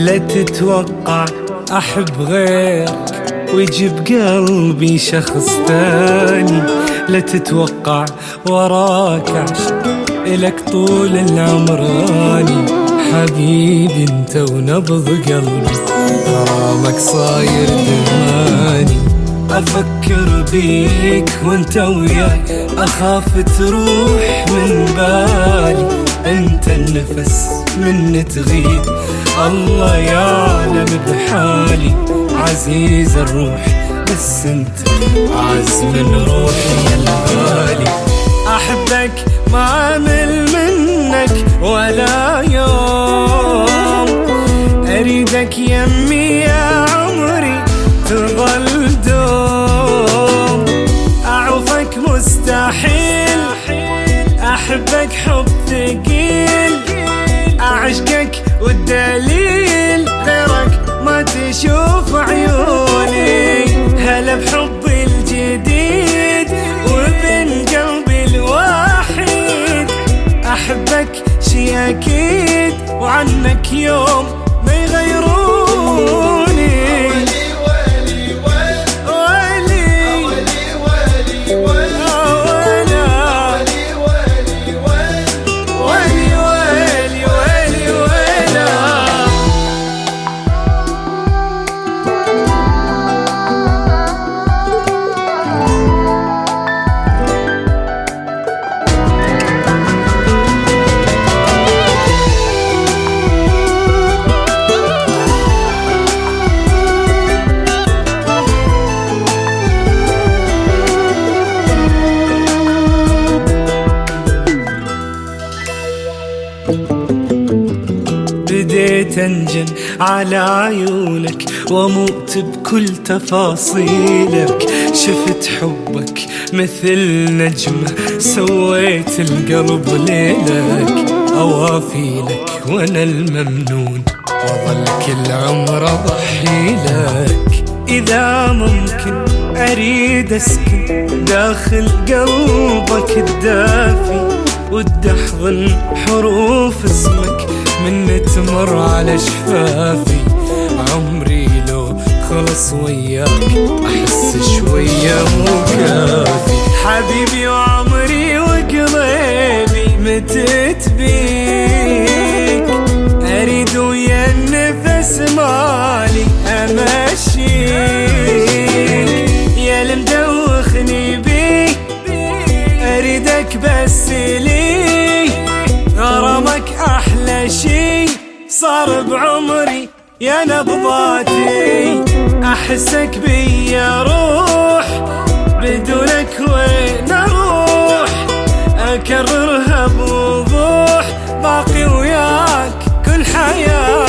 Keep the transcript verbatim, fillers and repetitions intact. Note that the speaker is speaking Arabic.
لا تتوقع أحب غيرك ويجيب قلبي شخص ثاني، لا تتوقع وراك عشق إلك طول العمر غالي. حبيبي انت ونبض قلبي غرامك صاير دماني. أفكر بيك وانت وياي أخاف تروح من بالي، انت النفس من تغيب الله يعلم بحالي. عزيز الروح بس انت أعز من روحي الغالي. أحبك ما أمل منك ولا يوم، أريدك يمي يا عمري تظل دوم. أعوفك مستحيل أحبك حب ثقيل، أعشقك والدليل غيرك ما تشوف عيوني. هلا بحبي الجديد وبين قلبي الوحيد، أحبك شي أكيد وعنك يوم ما يغيروني. بديت أنجن على عيونك وأموت بكل تفاصيلك. شفت حبك مثل نجمة سويت القلب ليلك. أوافيلك وأنا الممنون وظل كل عمر أضحي لك. إذا ممكن أريد أسكن داخل قلبك الدافي، وتحضن حروف اسمك من تمر على شفافي. عمري لو خلص وياك أحس شوية مو كافي. حبيبي وعمري وقلبي متت بيك، أريد ويا النفس مالي أمشيك. يا المدوخني بيك أريدك بس لي، غرامك أحلى شي صار بعمري يا نبضاتي. أحسك بيا روح بدونك وين أروح، أكررها بوضوح باقي وياك كل حياتي.